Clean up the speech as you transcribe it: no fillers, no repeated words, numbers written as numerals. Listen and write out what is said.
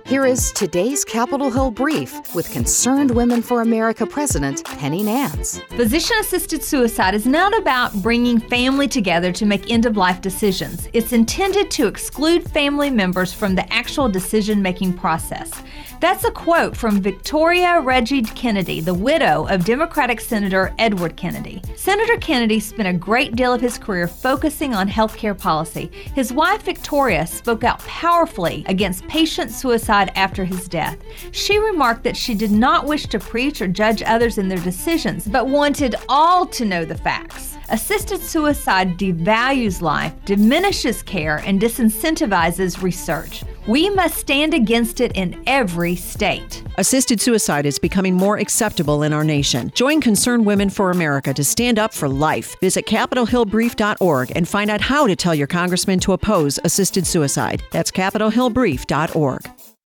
Here is today's Capitol Hill Brief with Concerned Women for America President Penny Nance. Physician-assisted suicide is not about bringing family together to make end-of-life decisions. It's intended to exclude family members from the actual decision-making process. That's a quote from Victoria Reggie Kennedy, the widow of Democratic Senator Edward Kennedy. Senator Kennedy spent a great deal of his career focusing on healthcare policy. His wife, Victoria, spoke out powerfully against patient suicide after his death. She remarked that she did not wish to preach or judge others in their decisions, but wanted all to know the facts. Assisted suicide devalues life, diminishes care, and disincentivizes research. We must stand against it in every state. Assisted suicide is becoming more acceptable in our nation. Join Concerned Women for America to stand up for life. Visit CapitolHillBrief.org and find out how to tell your congressman to oppose assisted suicide. That's CapitolHillBrief.org.